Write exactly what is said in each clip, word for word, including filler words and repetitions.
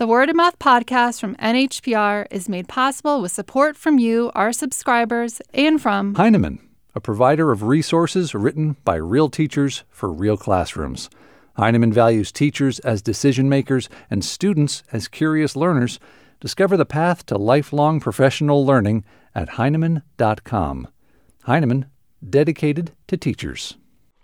The Word of Mouth podcast from N H P R is made possible with support from you, our subscribers, and from Heinemann, a provider of resources written by real teachers for real classrooms. Heinemann values teachers as decision makers and students as curious learners. Discover the path to lifelong professional learning at Heinemann dot com. Heinemann, dedicated to teachers.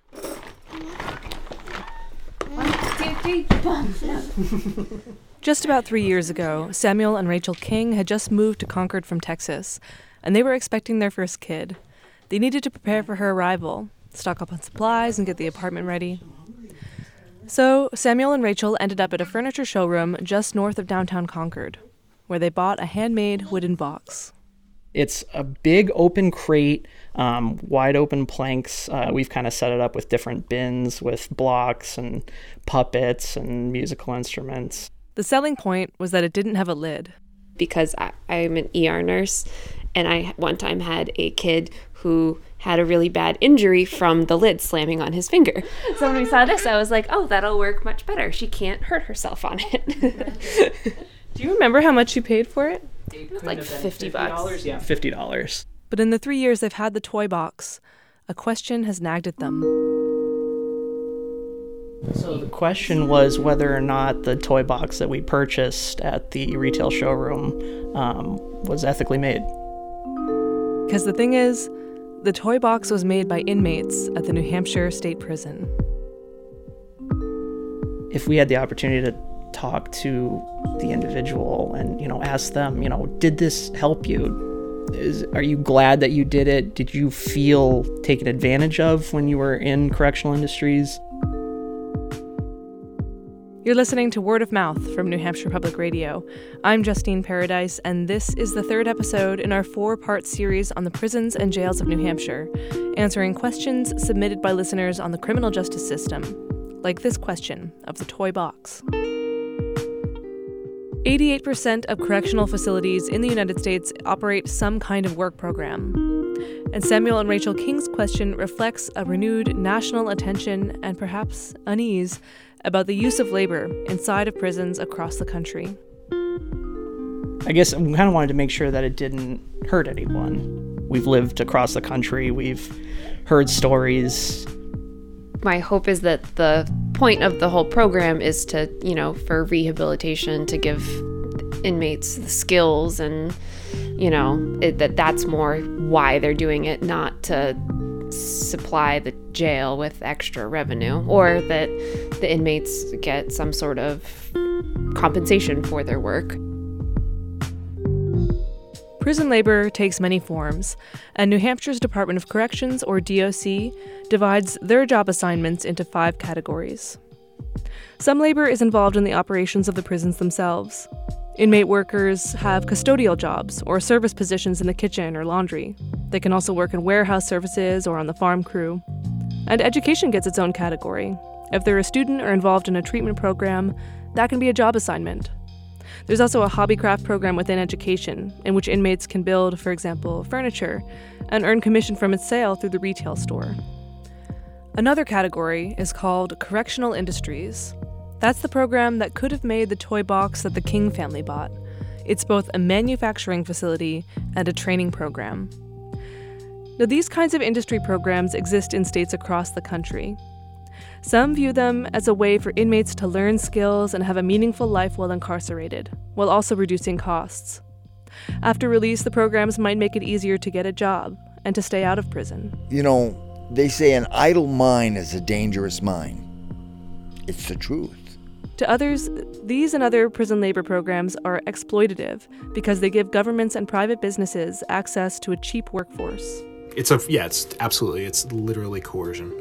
Just about three years ago, Samuel and Rachel King had just moved to Concord from Texas, and they were expecting their first kid. They needed to prepare for her arrival, stock up on supplies, and get the apartment ready. So Samuel and Rachel ended up at a furniture showroom just north of downtown Concord, where they bought a handmade wooden box. It's a big open crate, um, wide open planks. Uh, we've kind of set it up with different bins with blocks and puppets and musical instruments. The selling point was that it didn't have a lid. Because I, I'm an E R nurse, and I one time had a kid who had a really bad injury from the lid slamming on his finger. So when we saw this, I was like, oh, that'll work much better. She can't hurt herself on it. Do you remember how much you paid for it? It was like fifty bucks. Yeah, fifty dollars. But in the three years they've had the toy box, a question has nagged at them. So the question was whether or not the toy box that we purchased at the retail showroom um, was ethically made. Because the thing is, the toy box was made by inmates at the New Hampshire State Prison. If we had the opportunity to talk to the individual and, you know, ask them, you know, did this help you? Is, are you glad that you did it? Did you feel taken advantage of when you were in correctional industries? You're listening to Word of Mouth from New Hampshire Public Radio. I'm Justine Paradise, and this is the third episode in our four-part series on the prisons and jails of New Hampshire, answering questions submitted by listeners on the criminal justice system, like this question of the toy box. eighty-eight percent of correctional facilities in the United States operate some kind of work program. And Samuel and Rachel King's question reflects a renewed national attention and perhaps unease about the use of labor inside of prisons across the country. I guess we kind of wanted to make sure that it didn't hurt anyone. We've lived across the country. We've heard stories. My hope is that the point of the whole program is to, you know, for rehabilitation, to give inmates the skills and, you know, it, that that's more why they're doing it, not to supply the jail with extra revenue, or that the inmates get some sort of compensation for their work. Prison labor takes many forms, and New Hampshire's Department of Corrections, or D O C, divides their job assignments into five categories. Some labor is involved in the operations of the prisons themselves. Inmate workers have custodial jobs or service positions in the kitchen or laundry. They can also work in warehouse services or on the farm crew. And education gets its own category. If they're a student or involved in a treatment program, that can be a job assignment. There's also a hobbycraft program within education, in which inmates can build, for example, furniture, and earn commission from its sale through the retail store. Another category is called correctional industries. That's the program that could have made the toy box that the King family bought. It's both a manufacturing facility and a training program. Now, these kinds of industry programs exist in states across the country. Some view them as a way for inmates to learn skills and have a meaningful life while incarcerated, while also reducing costs. After release, the programs might make it easier to get a job and to stay out of prison. You know, they say an idle mind is a dangerous mind. It's the truth. To others, these and other prison labor programs are exploitative because they give governments and private businesses access to a cheap workforce. It's a, yeah, it's absolutely, it's literally coercion.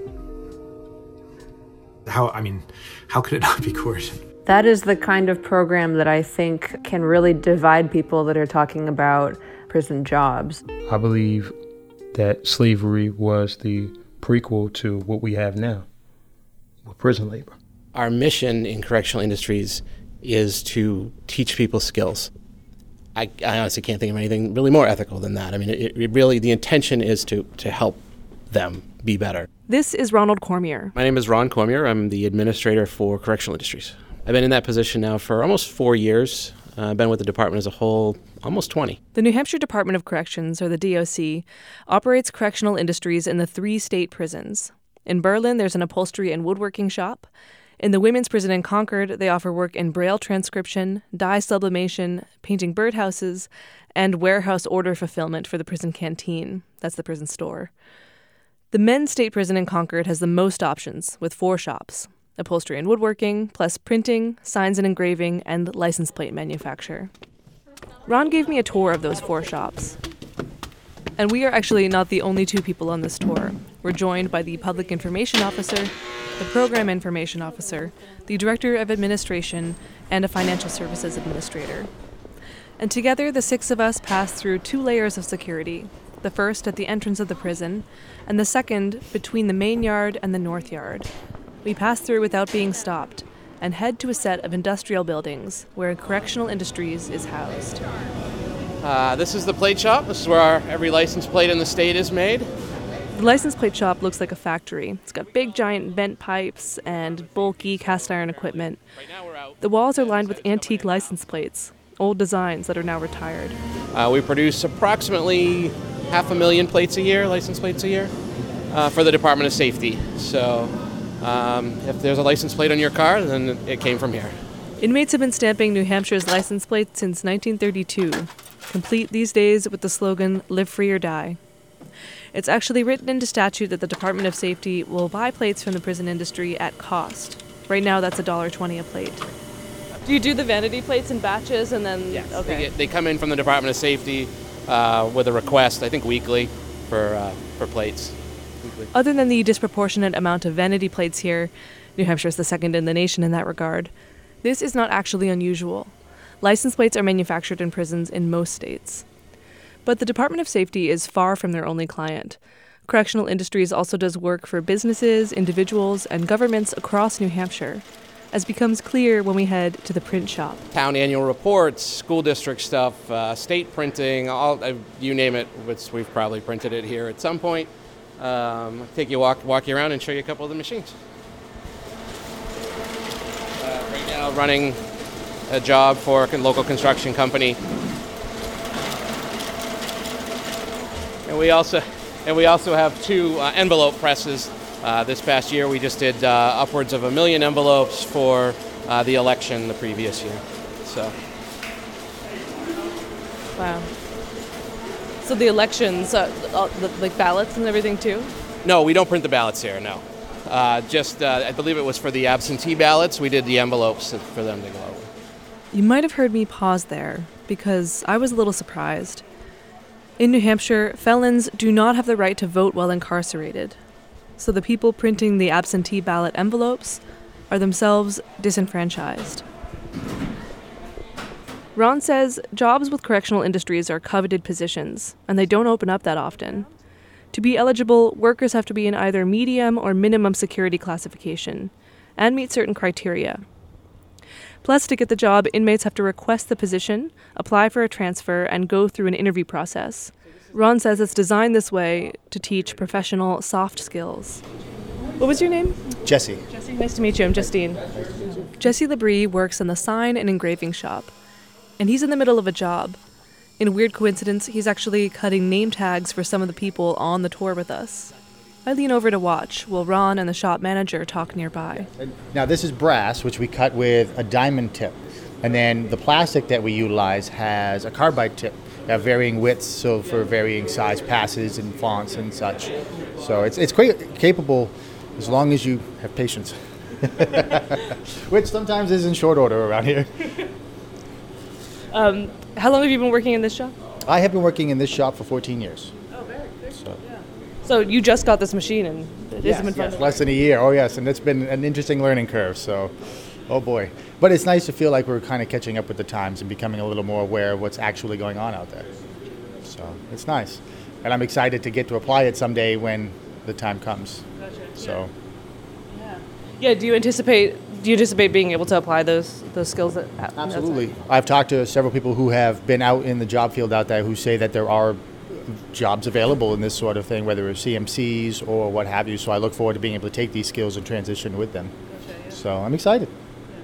How, I mean, how could it not be coercion? That is the kind of program that I think can really divide people that are talking about prison jobs. I believe that slavery was the prequel to what we have now with prison labor. Our mission in correctional industries is to teach people skills. I, I honestly can't think of anything really more ethical than that. I mean, it, it really, the intention is to, to help them be better. This is Ronald Cormier. My name is Ron Cormier. I'm the administrator for correctional industries. I've been in that position now for almost four years. Uh, I've been with the department as a whole almost twenty. The New Hampshire Department of Corrections, or the D O C, operates correctional industries in the three state prisons. In Berlin, there's an upholstery and woodworking shop. In the women's prison in Concord, they offer work in braille transcription, dye sublimation, painting birdhouses, and warehouse order fulfillment for the prison canteen. That's the prison store. The men's state prison in Concord has the most options, with four shops: upholstery and woodworking, plus printing, signs and engraving, and license plate manufacture. Ron gave me a tour of those four shops. And we are actually not the only two people on this tour. We're joined by the Public Information Officer, the Program Information Officer, the Director of Administration, and a Financial Services Administrator. And together, the six of us pass through two layers of security, the first at the entrance of the prison, and the second between the main yard and the north yard. We pass through without being stopped and head to a set of industrial buildings where Correctional Industries is housed. Uh, this is the plate shop. This is where our, every license plate in the state is made. The license plate shop looks like a factory. It's got big giant vent pipes and bulky cast iron equipment. The walls are lined with antique license plates, old designs that are now retired. Uh, we produce approximately half a million plates a year, license plates a year, uh, for the Department of Safety. So um, if there's a license plate on your car, then it came from here. Inmates have been stamping New Hampshire's license plate since nineteen thirty-two, complete these days with the slogan, "Live Free or Die." It's actually written into statute that the Department of Safety will buy plates from the prison industry at cost. Right now, that's one dollar twenty a plate. Do you do the vanity plates in batches and then... Yes. Okay. They, get, they come in from the Department of Safety uh, with a request, I think weekly, for uh, for plates. Weekly. Other than the disproportionate amount of vanity plates here, New Hampshire is the second in the nation in that regard, this is not actually unusual. License plates are manufactured in prisons in most states. But the Department of Safety is far from their only client. Correctional Industries also does work for businesses, individuals, and governments across New Hampshire, as becomes clear when we head to the print shop. Town annual reports, school district stuff, uh, state printing, all uh, you name it, which we've probably printed it here at some point. Um, take you walk walk you around and show you a couple of the machines. Uh, right now, running a job for a local construction company. And we also, and we also have two uh, envelope presses. Uh, this past year, we just did uh, upwards of a million envelopes for uh, the election the previous year. So. Wow. So the elections, uh, all, the, like ballots and everything too? No, we don't print the ballots here. No, uh, just uh, I believe it was for the absentee ballots. We did the envelopes for them to go out with. You might have heard me pause there because I was a little surprised. In New Hampshire, felons do not have the right to vote while incarcerated. So the people printing the absentee ballot envelopes are themselves disenfranchised. Ron says jobs with correctional industries are coveted positions, and they don't open up that often. To be eligible, workers have to be in either medium or minimum security classification and meet certain criteria. Plus, to get the job, inmates have to request the position, apply for a transfer, and go through an interview process. Ron says it's designed this way to teach professional soft skills. What was your name? Jesse. Jesse, nice to meet you. I'm Justine. Jesse Labrie works in the sign and engraving shop, and he's in the middle of a job. In a weird coincidence, he's actually cutting name tags for some of the people on the tour with us. I lean over to watch while Ron and the shop manager talk nearby. Now this is brass, which we cut with a diamond tip. And then the plastic that we utilize has a carbide tip. They have varying widths, so for varying size passes and fonts and such. So it's it's quite capable as long as you have patience. Which sometimes is in short order around here. Um, how long have you been working in this shop? I have been working in this shop for fourteen years. Oh, very good. So. Yeah. So you just got this machine and it yes, hasn't been fun? Yes, less than a year. Oh yes, and it's been an interesting learning curve. So, oh boy. But it's nice to feel like we're kind of catching up with the times and becoming a little more aware of what's actually going on out there. So it's nice. And I'm excited to get to apply it someday when the time comes. Gotcha. So. Yeah. Yeah, do you anticipate do you anticipate being able to apply those those skills that Absolutely. I've talked to several people who have been out in the job field out there who say that there are jobs available in this sort of thing, whether it's C M Cs or what have you. So I look forward to being able to take these skills and transition with them. Gotcha, yeah. So I'm excited.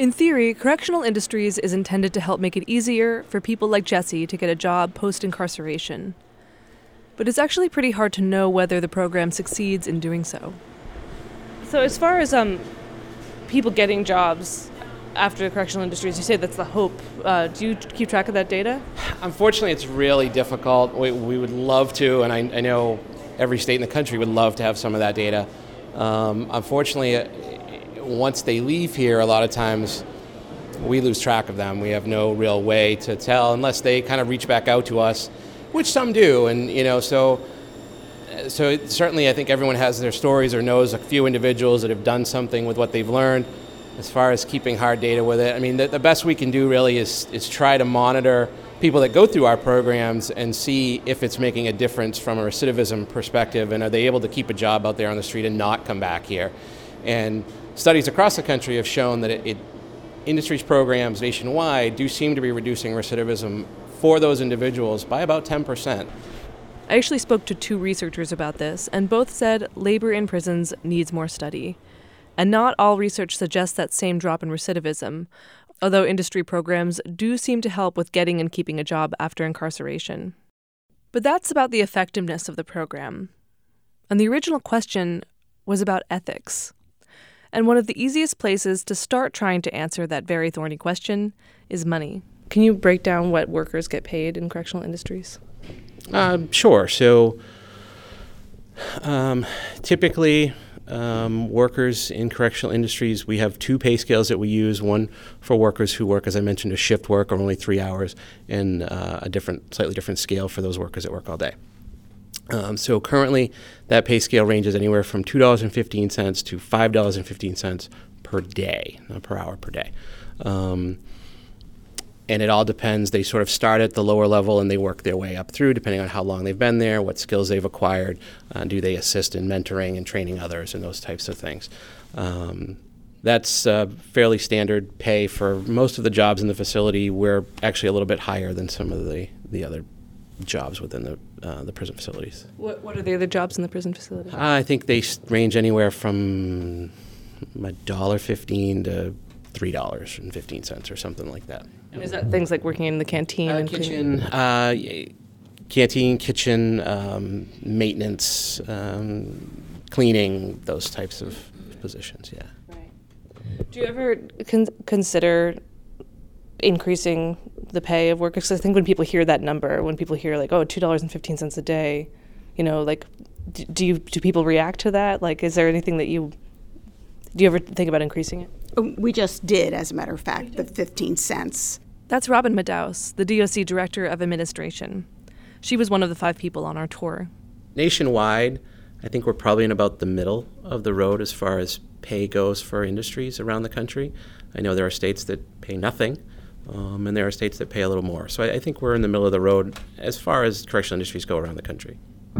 In theory, Correctional Industries is intended to help make it easier for people like Jesse to get a job post-incarceration. But it's actually pretty hard to know whether the program succeeds in doing so. So as far as um, people getting jobs after Correctional Industries, you say that's the hope. Uh, do you keep track of that data? Unfortunately, it's really difficult. We, we would love to, and I, I know every state in the country would love to have some of that data. Um, unfortunately, once they leave here, a lot of times we lose track of them. We have no real way to tell unless they kind of reach back out to us, which some do. And, you know, so so it, certainly I think everyone has their stories or knows a few individuals that have done something with what they've learned. As far as keeping hard data with it, I mean, the, the best we can do really is, is try to monitor people that go through our programs and see if it's making a difference from a recidivism perspective, and are they able to keep a job out there on the street and not come back here. And studies across the country have shown that it, it industries programs nationwide do seem to be reducing recidivism for those individuals by about ten percent. I actually spoke to two researchers about this, and both said labor in prisons needs more study. And not all research suggests that same drop in recidivism, although industry programs do seem to help with getting and keeping a job after incarceration. But that's about the effectiveness of the program. And the original question was about ethics. And one of the easiest places to start trying to answer that very thorny question is money. Can you break down what workers get paid in correctional industries? Um, sure. So um, typically, um, workers in correctional industries, we have two pay scales that we use. One for workers who work, as I mentioned, a shift work or only three hours, and uh, a different, slightly different scale for those workers that work all day. Um, so currently, that pay scale ranges anywhere from two dollars and fifteen cents to five dollars and fifteen cents per day, not per hour, per day. Um, and it all depends. They sort of start at the lower level and they work their way up through, depending on how long they've been there, what skills they've acquired, uh, do they assist in mentoring and training others, and those types of things. Um, that's uh, fairly standard pay for most of the jobs in the facility. We're actually a little bit higher than some of the, the other jobs within the uh, the prison facilities. What What are the other jobs in the prison facility? Uh, I think they range anywhere from a dollar fifteen to three dollars and fifteen cents or something like that. And is that things like working in the canteen uh, and kitchen, uh, canteen, kitchen, um, maintenance, um, cleaning, those types of positions? Yeah. Right. Do you ever con- consider increasing the pay of workers? Because I think when people hear that number, when people hear like, oh, two dollars and fifteen cents a day, you know, like, do, do you do people react to that? Like, is there anything that you do you ever think about increasing it? We just did, as a matter of fact, the fifteen cents. That's Robin Madaus, the D O C Director of Administration. She was one of the five people on our tour. Nationwide, I think we're probably in about the middle of the road as far as pay goes for industries around the country. I know there are states that pay nothing, um, and there are states that pay a little more. So I, I think we're in the middle of the road as far as correctional industries go around the country.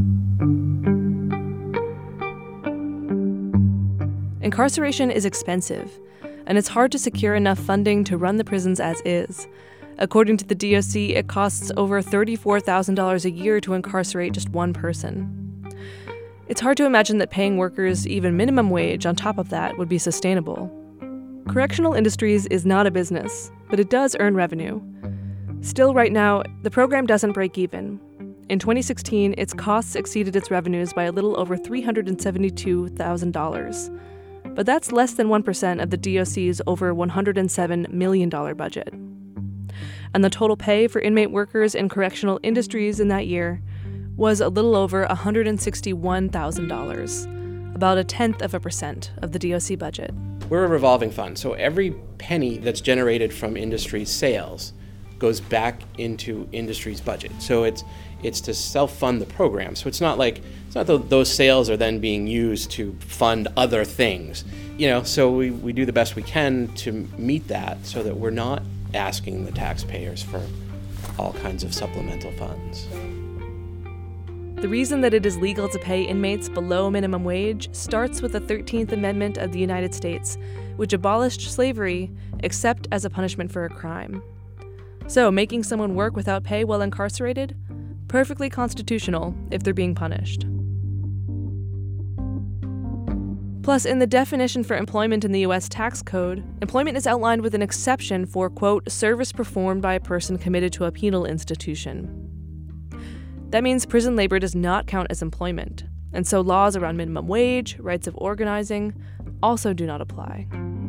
Incarceration is expensive, and it's hard to secure enough funding to run the prisons as is. According to the D O C, it costs over thirty-four thousand dollars a year to incarcerate just one person. It's hard to imagine that paying workers even minimum wage on top of that would be sustainable. Correctional Industries is not a business, but it does earn revenue. Still, right now, the program doesn't break even. In twenty sixteen, its costs exceeded its revenues by a little over three hundred seventy-two thousand dollars. But that's less than one percent of the D O C's over one hundred seven million dollars budget. And the total pay for inmate workers in correctional industries in that year was a little over one hundred sixty-one thousand dollars, about a tenth of a percent of the D O C budget. We're a revolving fund, so every penny that's generated from industry sales goes back into industry's budget. So it's it's to self-fund the program. So it's not like it's not that those sales are then being used to fund other things. You know, so we, we do the best we can to meet that so that we're not asking the taxpayers for all kinds of supplemental funds. The reason that it is legal to pay inmates below minimum wage starts with the thirteenth Amendment of the United States, which abolished slavery except as a punishment for a crime. So making someone work without pay while incarcerated? Perfectly constitutional if they're being punished. Plus, in the definition for employment in the U S tax code, employment is outlined with an exception for, quote, service performed by a person committed to a penal institution. That means prison labor does not count as employment, and so laws around minimum wage, rights of organizing, also do not apply.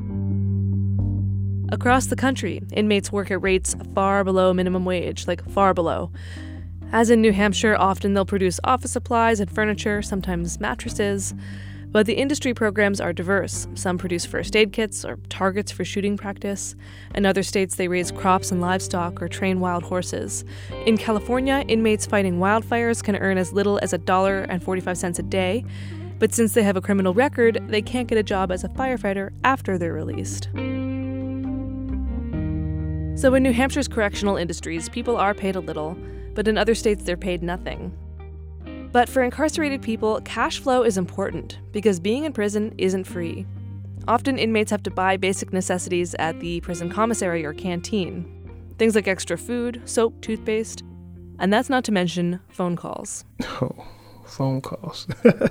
Across the country, inmates work at rates far below minimum wage, like far below. As in New Hampshire, often they'll produce office supplies and furniture, sometimes mattresses. But the industry programs are diverse. Some produce first aid kits or targets for shooting practice. In other states, they raise crops and livestock or train wild horses. In California, inmates fighting wildfires can earn as little as one dollar and forty-five cents a day. But since they have a criminal record, they can't get a job as a firefighter after they're released. So in New Hampshire's correctional industries, people are paid a little, but in other states they're paid nothing. But for incarcerated people, cash flow is important because being in prison isn't free. Often inmates have to buy basic necessities at the prison commissary or canteen. Things like extra food, soap, toothpaste, and that's not to mention phone calls. Oh, phone calls.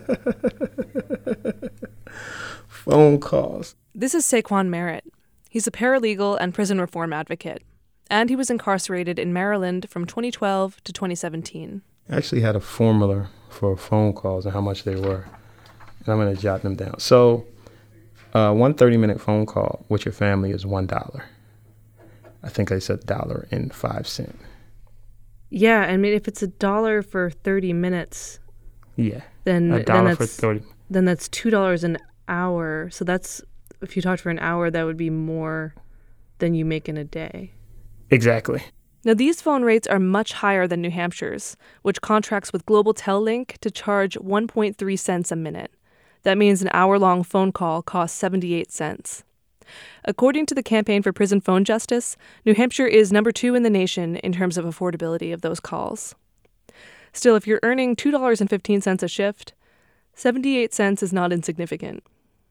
Phone calls. This is Saquon Merritt. He's a paralegal and prison reform advocate, and he was incarcerated in Maryland from twenty twelve to twenty seventeen. I actually had a formula for phone calls and how much they were, and I'm going to jot them down. So uh, one thirty-minute phone call with your family is one dollar. I think I said dollar and five cents. Yeah, I mean, if it's a dollar for thirty minutes, yeah, then, a dollar then, for that's, thirty. then that's two dollars an hour. So that's, if you talked for an hour, that would be more than you make in a day. Exactly. Now, these phone rates are much higher than New Hampshire's, which contracts with Global Tel-Link to charge one point three cents a minute. That means an hour-long phone call costs seventy-eight cents. According to the Campaign for Prison Phone Justice, New Hampshire is number two in the nation in terms of affordability of those calls. Still, if you're earning two dollars and fifteen cents a shift, seventy-eight cents is not insignificant.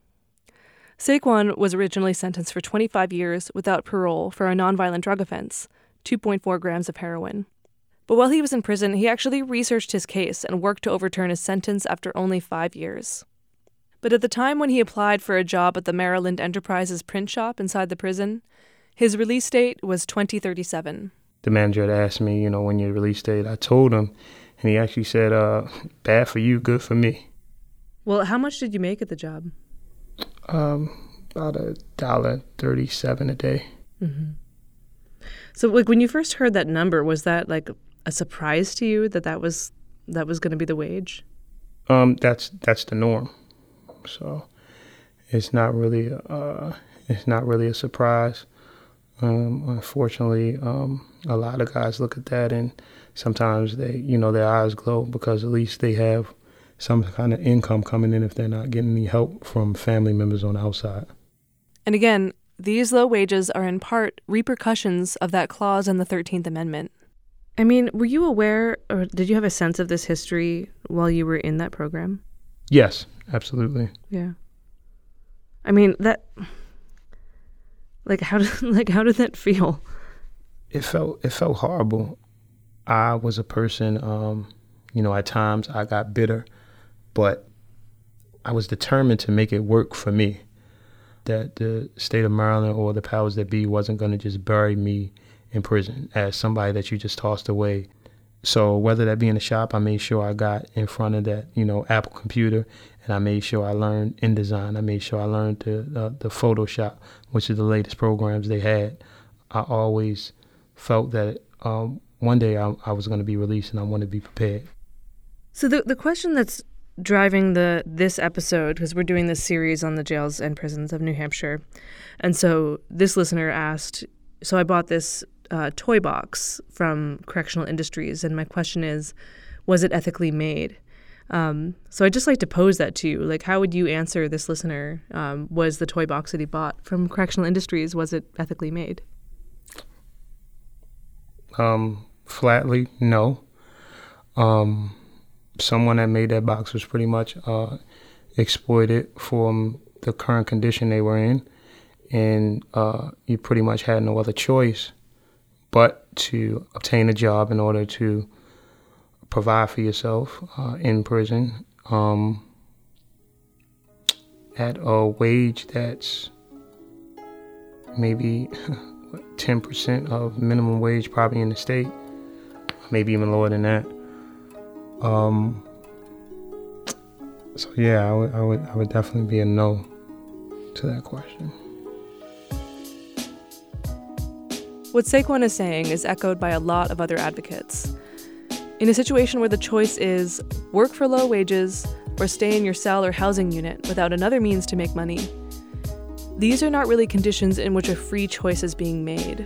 Saquon was originally sentenced for twenty-five years without parole for a nonviolent drug offense, two point four grams of heroin. But while he was in prison, he actually researched his case and worked to overturn his sentence after only five years. But at the time when he applied for a job at the Maryland Enterprises print shop inside the prison, his release date was twenty thirty-seven. The manager had asked me, you know, when your release date, I told him, and he actually said, uh, bad for you, good for me. Well, how much did you make at the job? Um, about a dollar thirty-seven a day. Mm-hmm. So, like, when you first heard that number, was that like a surprise to you that that was that was going to be the wage? Um, that's that's the norm. So, it's not really uh, it's not really a surprise. Um, unfortunately, um, a lot of guys look at that and sometimes they, you know, their eyes glow because at least they have some kind of income coming in if they're not getting any help from family members on the outside. And again, these low wages are in part repercussions of that clause in the thirteenth Amendment. I mean, were you aware or did you have a sense of this history while you were in that program? Yes, absolutely. Yeah. I mean, that, like, how did, like, how did that feel? It felt, it felt horrible. I was a person, um, you know, at times I got bitter, but I was determined to make it work for me. That the state of Maryland or the powers that be wasn't going to just bury me in prison as somebody that you just tossed away. So whether that be in the shop, I made sure I got in front of that, you know, Apple computer, and I made sure I learned InDesign. I made sure I learned the, uh, the Photoshop, which is the latest programs they had. I always felt that um, one day I, I was going to be released and I wanted to be prepared. So the the question that's driving the this episode, because we're doing this series on the jails and prisons of New Hampshire, and so this listener asked, so I bought this uh, toy box from Correctional Industries, and my question is, was it ethically made? Um, so I'd just like to pose that to you. Like, how would you answer this listener? Um, was the toy box that he bought from Correctional Industries, was it ethically made? Um, flatly, no. Um, someone that made that box was pretty much uh, exploited from the current condition they were in, and uh, you pretty much had no other choice but to obtain a job in order to provide for yourself uh, in prison. Um, at a wage that's maybe what, ten percent of minimum wage probably in the state, maybe even lower than that. Um, so yeah, I would, I would, I would definitely be a no to that question. What Saquon is saying is echoed by a lot of other advocates. In a situation where the choice is work for low wages or stay in your cell or housing unit without another means to make money, these are not really conditions in which a free choice is being made.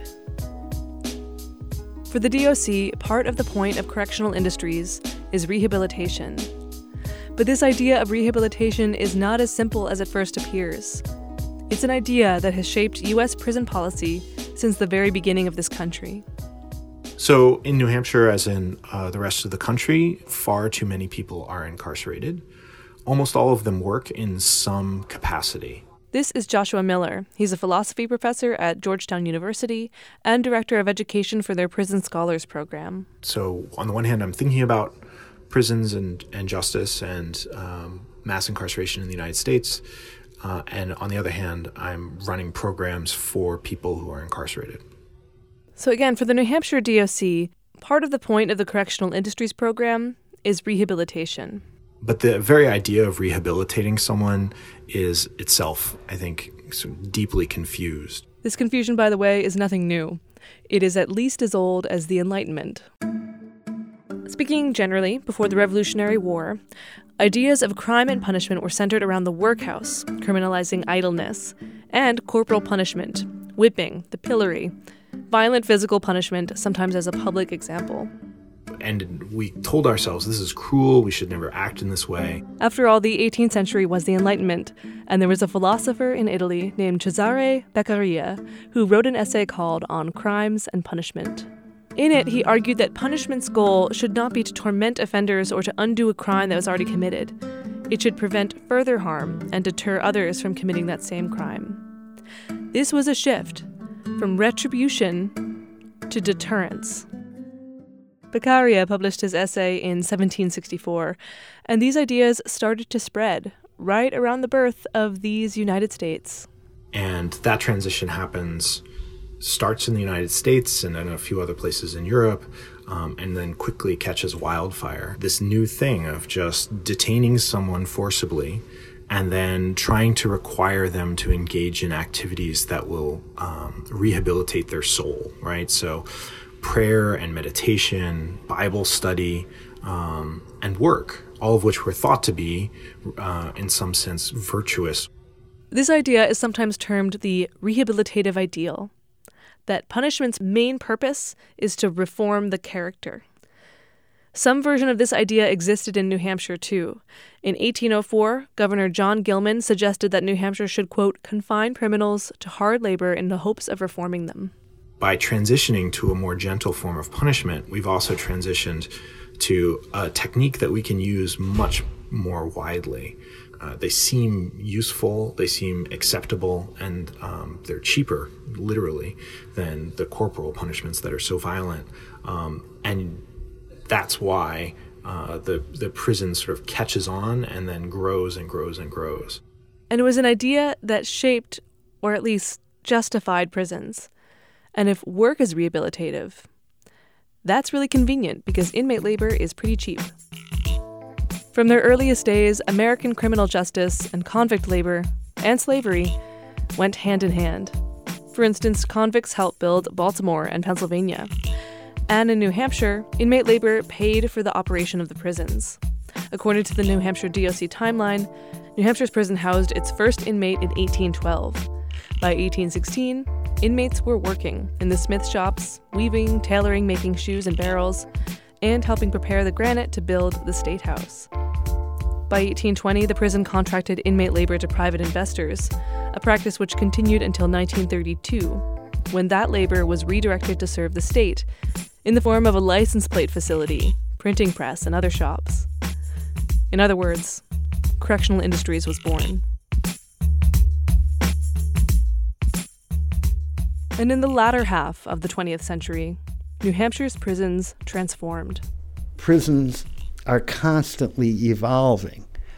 For the D O C, part of the point of correctional industries is rehabilitation. But this idea of rehabilitation is not as simple as it first appears. It's an idea that has shaped U S prison policy since the very beginning of this country. So in New Hampshire, as in uh, the rest of the country, far too many people are incarcerated. Almost all of them work in some capacity. This is Joshua Miller. He's a philosophy professor at Georgetown University and director of education for their Prison Scholars Program. So on the one hand, I'm thinking about prisons and, and justice and um, mass incarceration in the United States. Uh, and on the other hand, I'm running programs for people who are incarcerated. So again, for the New Hampshire D O C, part of the point of the Correctional Industries Program is rehabilitation. But the very idea of rehabilitating someone is itself, I think, so deeply confused. This confusion, by the way, is nothing new. It is at least as old as the Enlightenment. Speaking generally, before the Revolutionary War, ideas of crime and punishment were centered around the workhouse, criminalizing idleness, and corporal punishment, whipping, the pillory, violent physical punishment, sometimes as a public example. And we told ourselves, this is cruel, we should never act in this way. After all, the eighteenth century was the Enlightenment, and there was a philosopher in Italy named Cesare Beccaria who wrote an essay called On Crimes and Punishment. In it, he argued that punishment's goal should not be to torment offenders or to undo a crime that was already committed. It should prevent further harm and deter others from committing that same crime. This was a shift from retribution to deterrence. Beccaria published his essay in seventeen sixty-four, and these ideas started to spread right around the birth of these United States. And that transition happens, starts in the United States and in a few other places in Europe, um, and then quickly catches wildfire. This new thing of just detaining someone forcibly and then trying to require them to engage in activities that will um, rehabilitate their soul, right? So prayer and meditation, Bible study, um, and work, all of which were thought to be, uh, in some sense, virtuous. This idea is sometimes termed the rehabilitative ideal, that punishment's main purpose is to reform the character. Some version of this idea existed in New Hampshire, too. In eighteen oh four, Governor John Gilman suggested that New Hampshire should, quote, confine criminals to hard labor in the hopes of reforming them. By transitioning to a more gentle form of punishment, we've also transitioned to a technique that we can use much more widely. Uh, they seem useful, they seem acceptable, and um, they're cheaper, literally, than the corporal punishments that are so violent. Um, and that's why uh, the, the prison sort of catches on and then grows and grows and grows. And it was an idea that shaped, or at least justified, prisons. And if work is rehabilitative, that's really convenient because inmate labor is pretty cheap. From their earliest days, American criminal justice and convict labor and slavery went hand in hand. For instance, convicts helped build Baltimore and Pennsylvania. And in New Hampshire, inmate labor paid for the operation of the prisons. According to the New Hampshire D O C timeline, New Hampshire's prison housed its first inmate in eighteen twelve. By eighteen sixteen, inmates were working in the smith shops, weaving, tailoring, making shoes and barrels, and helping prepare the granite to build the State House. By eighteen twenty, the prison contracted inmate labor to private investors, a practice which continued until nineteen thirty-two, when that labor was redirected to serve the state in the form of a license plate facility, printing press, and other shops. In other words, correctional industries was born. And in the latter half of the twentieth century, New Hampshire's prisons transformed. Prisons are constantly evolving.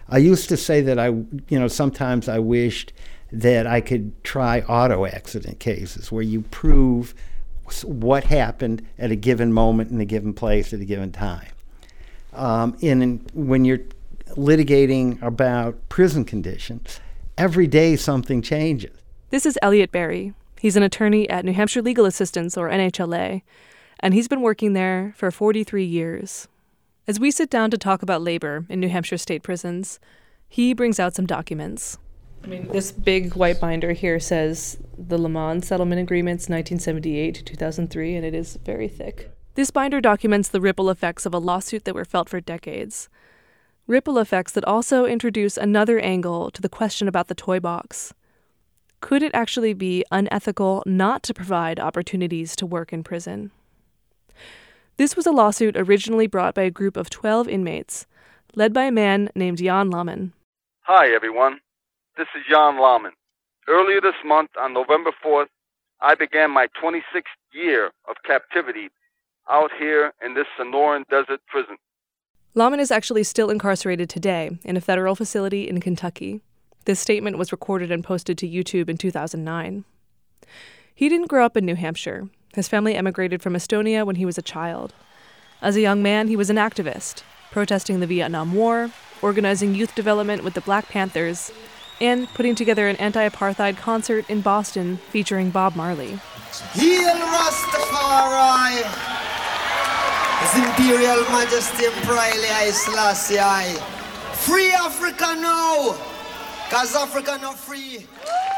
I used to say that I, you know, sometimes I wished that I could try auto accident cases where you prove what happened at a given moment in a given place at a given time. Um, and when you're litigating about prison conditions, every day something changes. This is Elliot Berry. He's an attorney at New Hampshire Legal Assistance, or N H L A, and he's been working there for forty-three years. As we sit down to talk about labor in New Hampshire state prisons, he brings out some documents. I mean, this big white binder here says the Le Mans Settlement Agreements, nineteen seventy-eight to two thousand three, and it is very thick. This binder documents the ripple effects of a lawsuit that were felt for decades. Ripple effects that also introduce another angle to the question about the toy box. Could it actually be unethical not to provide opportunities to work in prison? This was a lawsuit originally brought by a group of twelve inmates, led by a man named Jan Laman. Hi, everyone. This is Jan Laman. Earlier this month, on November fourth, I began my twenty-sixth year of captivity out here in this Sonoran Desert prison. Laman is actually still incarcerated today in a federal facility in Kentucky. This statement was recorded and posted to YouTube in two thousand nine. He didn't grow up in New Hampshire. His family emigrated from Estonia when he was a child. As a young man, he was an activist, protesting the Vietnam War, organizing youth development with the Black Panthers, and putting together an anti-apartheid concert in Boston featuring Bob Marley. Hail Rastafari! His Imperial Majesty Emperor Haile Selassie I. Free Africa now! Cause Africa not free!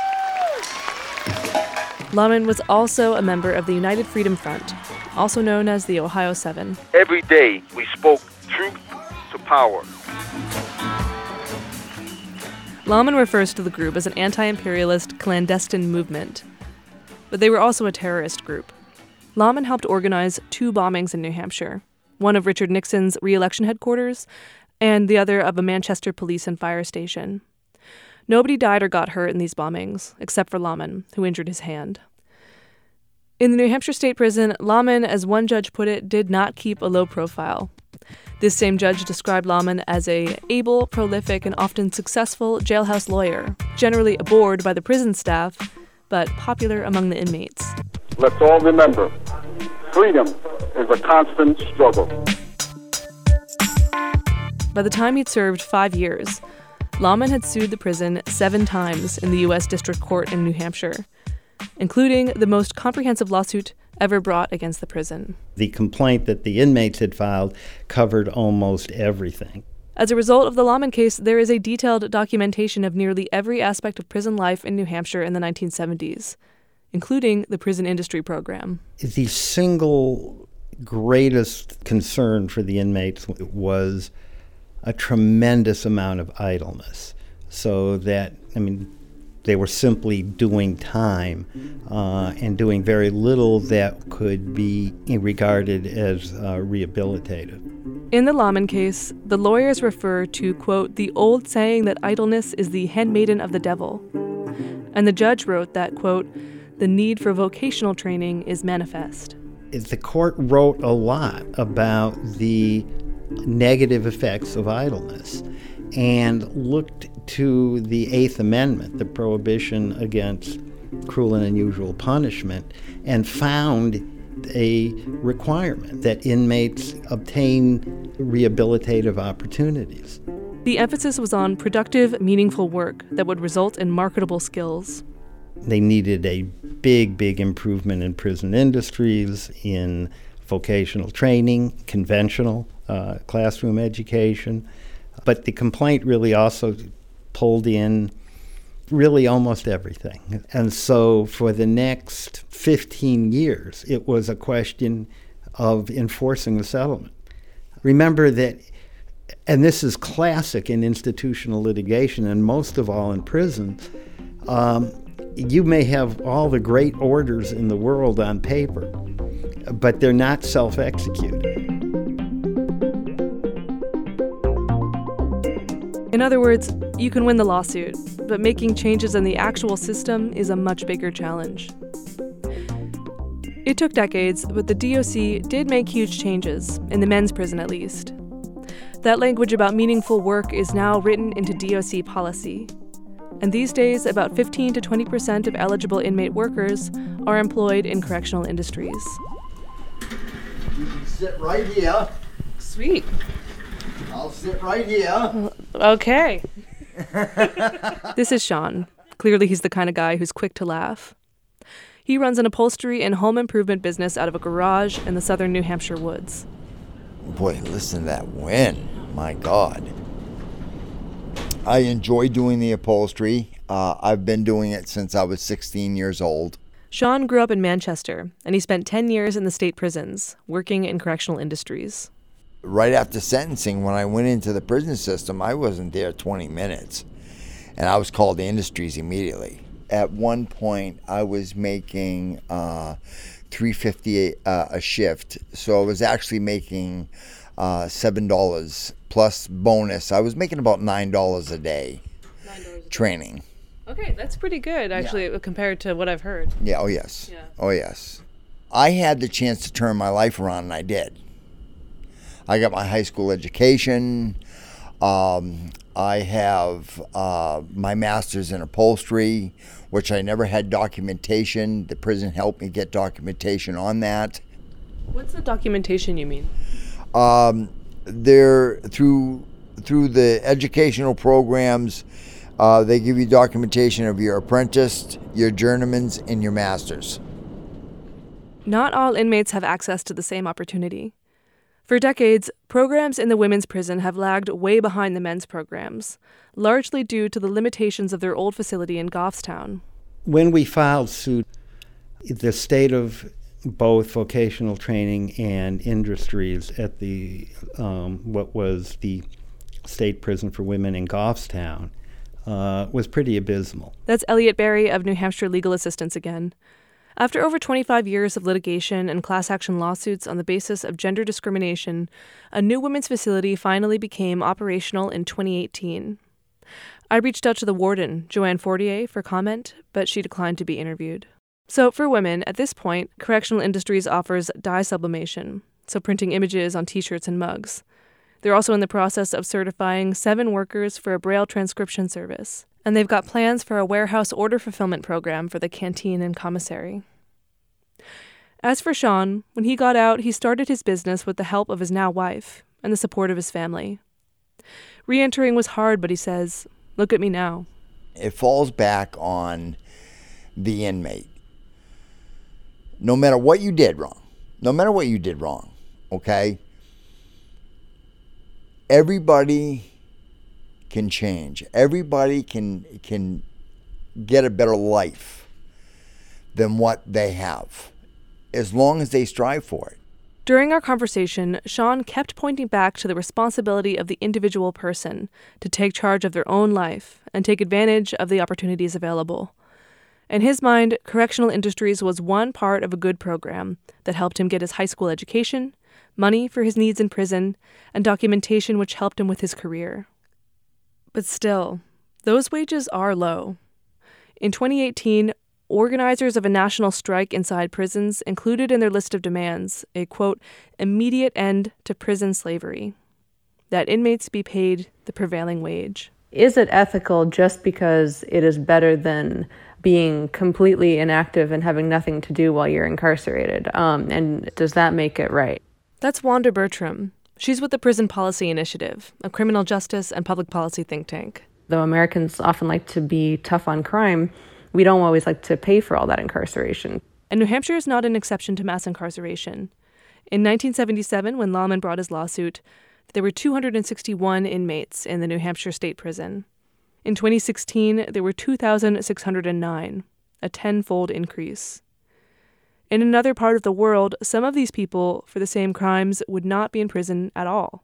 Laman was also a member of the United Freedom Front, also known as the Ohio Seven. Every day we spoke truth to power. Laman refers to the group as an anti-imperialist clandestine movement, but they were also a terrorist group. Laman helped organize two bombings in New Hampshire, one of Richard Nixon's re-election headquarters and the other of a Manchester police and fire station. Nobody died or got hurt in these bombings, except for Laman, who injured his hand. In the New Hampshire State Prison, Laman, as one judge put it, did not keep a low profile. This same judge described Laman as a able, prolific, and often successful jailhouse lawyer, generally abhorred by the prison staff, but popular among the inmates. Let's all remember, freedom is a constant struggle. By the time he'd served five years, Laman had sued the prison seven times in the U S District Court in New Hampshire, including the most comprehensive lawsuit ever brought against the prison. The complaint that the inmates had filed covered almost everything. As a result of the Laman case, there is a detailed documentation of nearly every aspect of prison life in New Hampshire in the nineteen seventies, including the prison industry program. The single greatest concern for the inmates was a tremendous amount of idleness, so that, I mean, they were simply doing time uh, and doing very little that could be regarded as uh, rehabilitative. In the Laman case, the lawyers refer to, quote, the old saying that idleness is the handmaiden of the devil. And the judge wrote that, quote, the need for vocational training is manifest. The court wrote a lot about the negative effects of idleness and looked to the Eighth Amendment, the prohibition against cruel and unusual punishment, and found a requirement that inmates obtain rehabilitative opportunities. The emphasis was on productive, meaningful work that would result in marketable skills. They needed a big, big improvement in prison industries, in vocational training, conventional uh, classroom education. But the complaint really also pulled in really almost everything. And so for the next fifteen years, it was a question of enforcing the settlement. Remember that, and this is classic in institutional litigation, and most of all in prison, um, you may have all the great orders in the world on paper, but they're not self-executed. In other words, you can win the lawsuit, but making changes in the actual system is a much bigger challenge. It took decades, but the D O C did make huge changes, in the men's prison at least. That language about meaningful work is now written into D O C policy. And these days, about fifteen to twenty percent of eligible inmate workers are employed in correctional industries. You can sit right here. Sweet. I'll sit right here. Okay. This is Sean. Clearly, he's the kind of guy who's quick to laugh. He runs an upholstery and home improvement business out of a garage in the southern New Hampshire woods. Boy, listen to that wind. My God. I enjoy doing the upholstery. Uh, I've been doing it since I was sixteen years old. Sean grew up in Manchester, and he spent ten years in the state prisons, working in correctional industries. Right after sentencing, when I went into the prison system, I wasn't there twenty minutes, and I was called to industries immediately. At one point, I was making uh, three fifty uh, a shift, so I was actually making uh, seven dollars plus bonus. I was making about nine dollars a day nine dollars a day. Training. Okay, that's pretty good, actually, yeah. Compared to what I've heard. Yeah, oh yes. Yeah. Oh yes. I had the chance to turn my life around, and I did. I got my high school education. Um, I have uh, my master's in upholstery, which I never had documentation. The prison helped me get documentation on that. What's the documentation you mean? Um, they're through through the educational programs. Uh, they give you documentation of your apprentice, your journeyman's, and your master's. Not all inmates have access to the same opportunity. For decades, programs in the women's prison have lagged way behind the men's programs, largely due to the limitations of their old facility in Goffstown. When we filed suit, the state of both vocational training and industries at the um, what was the state prison for women in Goffstown uh, was pretty abysmal. That's Elliot Berry of New Hampshire Legal Assistance again. After over twenty-five years of litigation and class action lawsuits on the basis of gender discrimination, a new women's facility finally became operational in twenty eighteen. I reached out to the warden, Joanne Fortier, for comment, but she declined to be interviewed. So for women, at this point, Correctional Industries offers dye sublimation, so printing images on t-shirts and mugs. They're also in the process of certifying seven workers for a Braille transcription service, and they've got plans for a warehouse order fulfillment program for the canteen and commissary. As for Sean, when he got out, he started his business with the help of his now wife and the support of his family. Re-entering was hard, but he says, "Look at me now." It falls back on the inmate. No matter what you did wrong, no matter what you did wrong, okay? Everybody can change. Everybody can can get a better life than what they have, as long as they strive for it. During our conversation, Sean kept pointing back to the responsibility of the individual person to take charge of their own life and take advantage of the opportunities available. In his mind, Correctional Industries was one part of a good program that helped him get his high school education, money for his needs in prison, and documentation which helped him with his career. But still, those wages are low. In twenty eighteen, organizers of a national strike inside prisons included in their list of demands a, quote, immediate end to prison slavery, that inmates be paid the prevailing wage. Is it ethical just because it is better than being completely inactive and having nothing to do while you're incarcerated? Um, and does that make it right? That's Wanda Bertram. She's with the Prison Policy Initiative, a criminal justice and public policy think tank. Though Americans often like to be tough on crime, we don't always like to pay for all that incarceration. And New Hampshire is not an exception to mass incarceration. In nineteen seventy-seven, when Lawman brought his lawsuit, there were two hundred sixty-one inmates in the New Hampshire State Prison. In twenty sixteen, there were two thousand six hundred nine, a tenfold increase. In another part of the world, some of these people, for the same crimes, would not be in prison at all.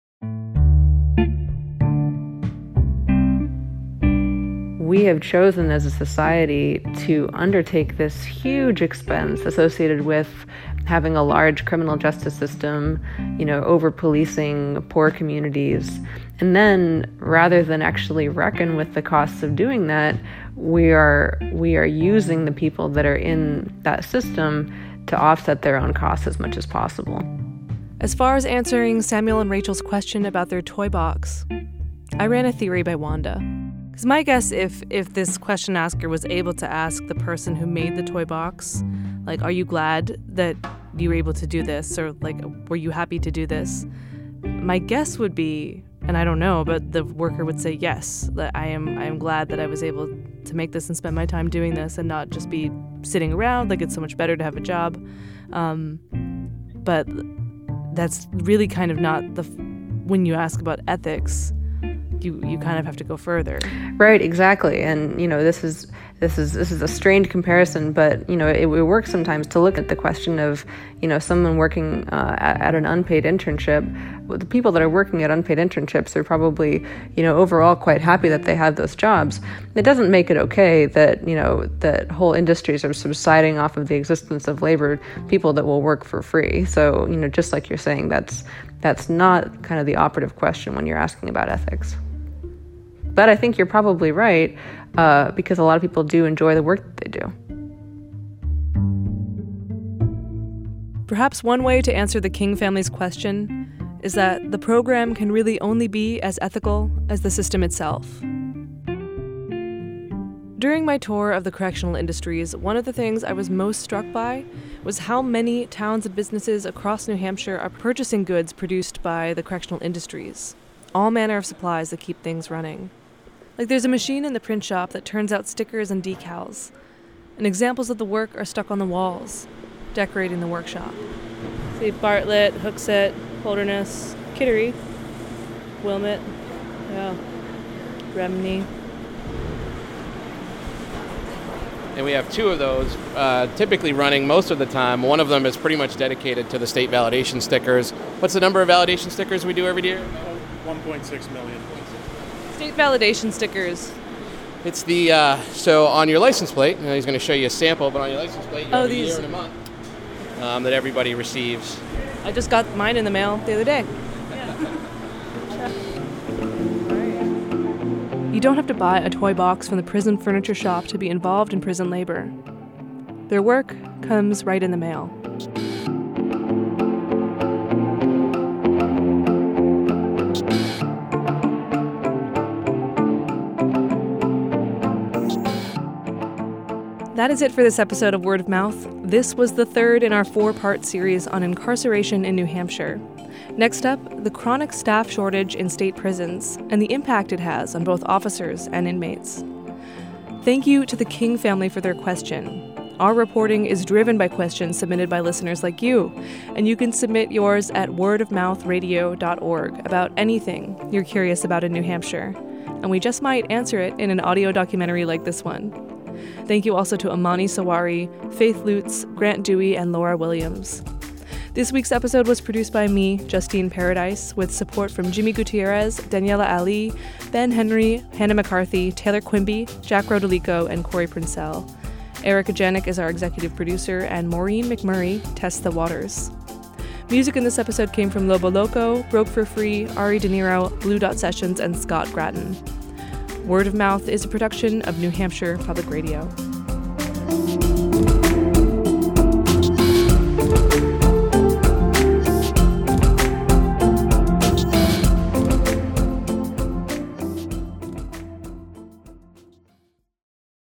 We have chosen as a society to undertake this huge expense associated with having a large criminal justice system, you know, over-policing poor communities. And then, rather than actually reckon with the costs of doing that, we are we are using the people that are in that system to offset their own costs as much as possible. As far as answering Samuel and Rachel's question about their toy box, I ran a theory by Wanda. Because my guess, if if this question asker was able to ask the person who made the toy box, like, are you glad that you were able to do this? Or, like, were you happy to do this? My guess would be, and I don't know, but the worker would say yes, that I am I am glad that I was able to make this and spend my time doing this and not just be sitting around. Like, it's so much better to have a job. Um, but that's really kind of not the, when you ask about ethics, you you kind of have to go further. Right, exactly. And, you know, this is this is this is a strained comparison, but, you know, it, it works sometimes to look at the question of, you know, someone working uh, at, at an unpaid internship. Well, the people that are working at unpaid internships are probably, you know, overall quite happy that they have those jobs. It doesn't make it okay that, you know, that whole industries are subsiding off of the existence of labor, people that will work for free. So, you know, just like you're saying, that's that's not kind of the operative question when you're asking about ethics. But I think you're probably right, uh, because a lot of people do enjoy the work that they do. Perhaps one way to answer the King family's question is that the program can really only be as ethical as the system itself. During my tour of the correctional industries, one of the things I was most struck by was how many towns and businesses across New Hampshire are purchasing goods produced by the correctional industries. All manner of supplies that keep things running. Like, there's a machine in the print shop that turns out stickers and decals, and examples of the work are stuck on the walls, decorating the workshop. See Bartlett, Hooksett, Holderness, Kittery, Wilmot, yeah, Remney. And we have two of those uh, typically running most of the time. One of them is pretty much dedicated to the state validation stickers. What's the number of validation stickers we do every year? one point six million. State validation stickers. It's the, uh, so on your license plate, you know, he's going to show you a sample, but on your license plate, you oh, have these. a year and a month um, that everybody receives. I just got mine in the mail the other day. You don't have to buy a toy box from the prison furniture shop to be involved in prison labor. Their work comes right in the mail. That is it for this episode of Word of Mouth. This was the third in our four-part series on incarceration in New Hampshire. Next up, the chronic staff shortage in state prisons and the impact it has on both officers and inmates. Thank you to the King family for their question. Our reporting is driven by questions submitted by listeners like you, and you can submit yours at word of mouth radio dot org about anything you're curious about in New Hampshire, and we just might answer it in an audio documentary like this one. Thank you also to Amani Sawari, Faith Lutz, Grant Dewey, and Laura Williams. This week's episode was produced by me, Justine Paradise, with support from Jimmy Gutierrez, Daniela Ali, Ben Henry, Hannah McCarthy, Taylor Quimby, Jack Rodolico, and Corey Princell. Erica Janik is our executive producer, and Maureen McMurray tests the waters. Music in this episode came from Lobo Loco, Broke for Free, Ari De Niro, Blue Dot Sessions, and Scott Gratton. Word of Mouth is a production of New Hampshire Public Radio.